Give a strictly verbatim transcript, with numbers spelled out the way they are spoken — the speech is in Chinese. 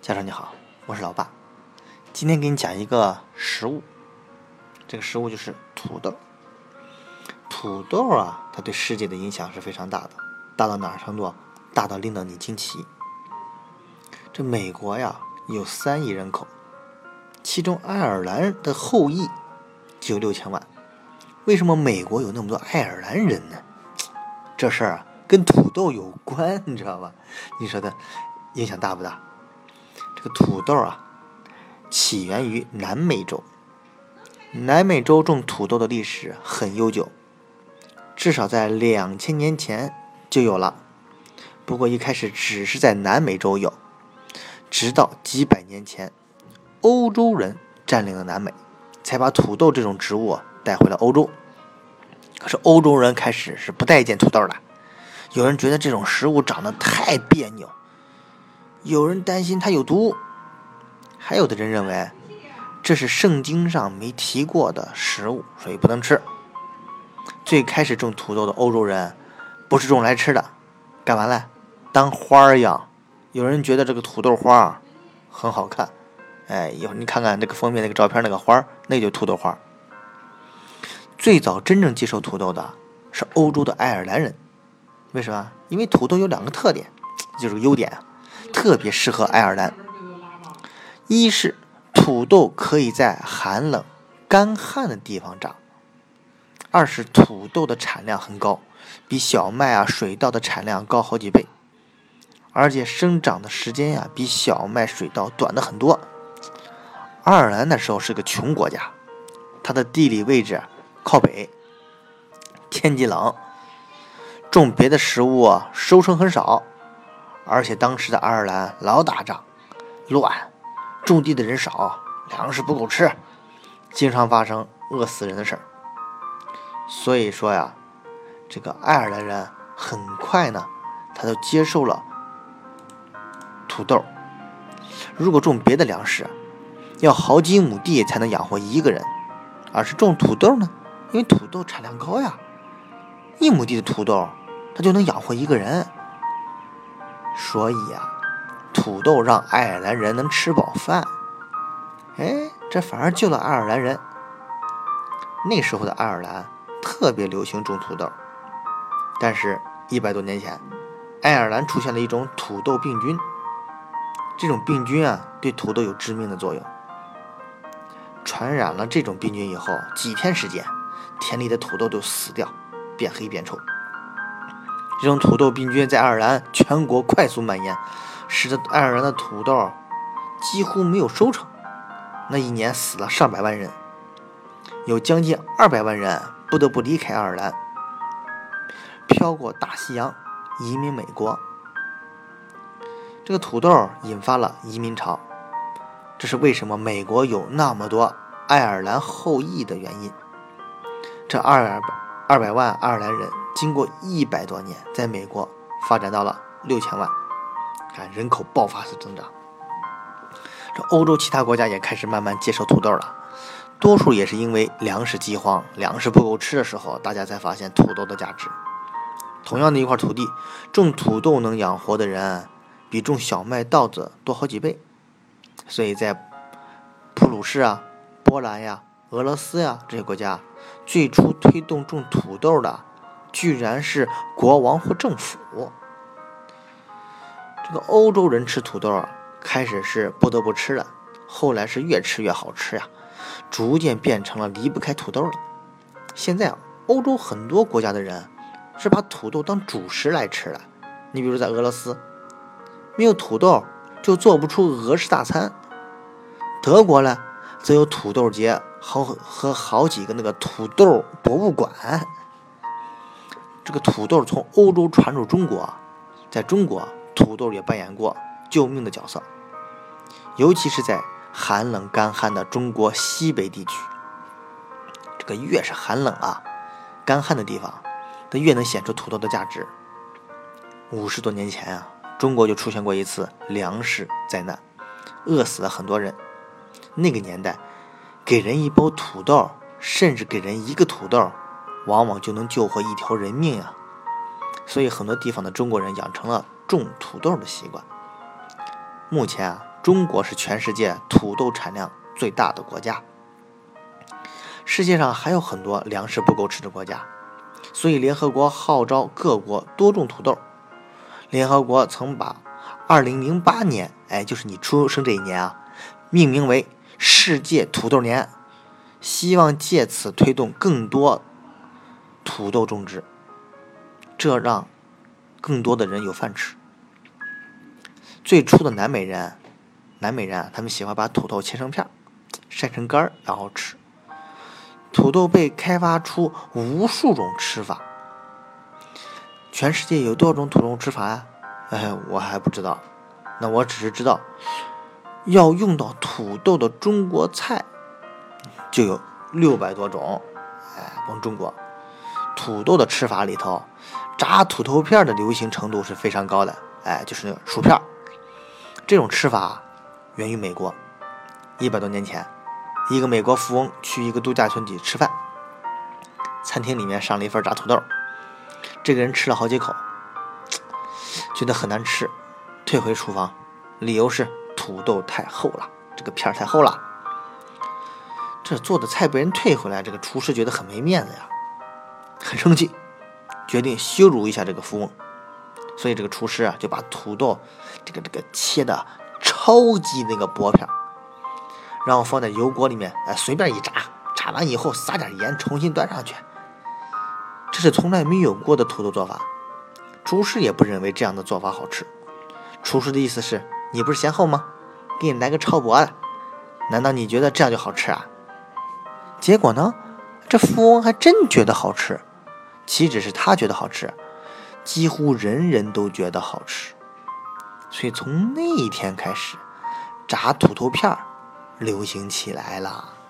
家长你好，我是老爸。今天给你讲一个食物，这个食物就是土豆。土豆啊，它对世界的影响是非常大的，大到哪儿程度？大到令到你惊奇。这美国呀有三亿人口，其中爱尔兰的后裔就有六千万。为什么美国有那么多爱尔兰人呢？这事儿啊跟土豆有关，你知道吧？你说的影响大不大？这个土豆啊，起源于南美洲。南美洲种土豆的历史很悠久，至少在两千年前就有了。不过一开始只是在南美洲有，直到几百年前，欧洲人占领了南美，才把土豆这种植物带回了欧洲。可是欧洲人开始是不待见土豆的，有人觉得这种食物长得太别扭，有人担心它有毒，还有的人认为这是圣经上没提过的食物，所以不能吃。最开始种土豆的欧洲人不是种来吃的，干嘛来？当花儿养。有人觉得这个土豆花很好看，哎，一会儿你看看这个封面那个照片，那个花那就土豆花。最早真正接受土豆的是欧洲的爱尔兰人。为什么？因为土豆有两个特点，就是个优点啊，特别适合爱尔兰。一是土豆可以在寒冷干旱的地方长，二是土豆的产量很高，比小麦啊水稻的产量高好几倍，而且生长的时间呀、啊、比小麦水稻短的很多。爱尔兰那时候是个穷国家，它的地理位置靠北，天气冷，种别的食物啊收成很少，而且当时的爱尔兰老打仗乱，种地的人少，粮食不够吃，经常发生饿死人的事儿。所以说呀，这个爱尔兰人很快呢，他就接受了土豆。如果种别的粮食，要好几亩地才能养活一个人，而是种土豆呢，因为土豆产量高呀，一亩地的土豆，它就能养活一个人。所以呀，土豆让爱尔兰人能吃饱饭，哎，这反而救了爱尔兰人。那时候的爱尔兰特别流行种土豆，但是一百多年前，爱尔兰出现了一种土豆病菌。这种病菌啊，对土豆有致命的作用。传染了这种病菌以后，几天时间，田里的土豆都死掉，变黑变臭。这种土豆病菌在爱尔兰全国快速蔓延，使得爱尔兰的土豆几乎没有收成。那一年死了上百万人，有将近二百万人不得不离开爱尔兰，飘过大西洋移民美国。这个土豆引发了移民潮，这是为什么美国有那么多爱尔兰后裔的原因。这二二百万爱尔兰人经过一百多年，在美国发展到了六千万，看人口爆发式增长。这欧洲其他国家也开始慢慢接受土豆了，多数也是因为粮食饥荒，粮食不够吃的时候，大家才发现土豆的价值。同样的一块土地，种土豆能养活的人比种小麦稻子多好几倍。所以在普鲁士啊、波兰呀、俄罗斯呀这些国家，最初推动种土豆的居然是国王或政府。这个欧洲人吃土豆啊，开始是不得不吃的，后来是越吃越好吃呀，逐渐变成了离不开土豆了。现在啊，欧洲很多国家的人是把土豆当主食来吃的。你比如在俄罗斯，没有土豆就做不出俄式大餐。德国呢，则有土豆节好和好几个那个土豆博物馆。这个土豆从欧洲传入中国，在中国土豆也扮演过救命的角色，尤其是在寒冷干旱的中国西北地区。这个越是寒冷啊干旱的地方，它越能显出土豆的价值。五十多年前啊，中国就出现过一次粮食灾难，饿死了很多人。那个年代，给人一包土豆，甚至给人一个土豆，往往就能救活一条人命啊！所以很多地方的中国人养成了种土豆的习惯。目前啊， 中国是全世界土豆产量最大的国家。世界上还有很多粮食不够吃的国家，所以联合国号召各国多种土豆。联合国曾把二零零八年，哎，就是你出生这一年啊，命名为世界土豆年，希望借此推动更多土豆种植，这让更多的人有饭吃。最初的南美人，南美人他们喜欢把土豆切成片，晒成干然后吃。土豆被开发出无数种吃法。全世界有多少种土豆吃法呀？哎，我还不知道。那我只是知道，要用到土豆的中国菜就有六百多种。哎，光中国土豆的吃法里头，炸土豆片的流行程度是非常高的。哎，就是那个薯片。这种吃法源于美国。一百多年前，一个美国富翁去一个度假村去吃饭，餐厅里面上了一份炸土豆，这个人吃了好几口，觉得很难吃，退回厨房，理由是土豆太厚了，这个片太厚了。这做的菜被人退回来，这个厨师觉得很没面子呀，很生气，决定羞辱一下这个富翁。所以这个厨师啊，就把土豆这个这个切的超级那个薄片，然后放在油锅里面，哎，随便一炸，炸完以后撒点盐，重新端上去。这是从来没有过的土豆做法，厨师也不认为这样的做法好吃。厨师的意思是，你不是嫌厚吗？给你来个超薄的，难道你觉得这样就好吃啊？结果呢，这富翁还真觉得好吃，岂止是他觉得好吃，几乎人人都觉得好吃。所以从那一天开始，炸土豆片流行起来了。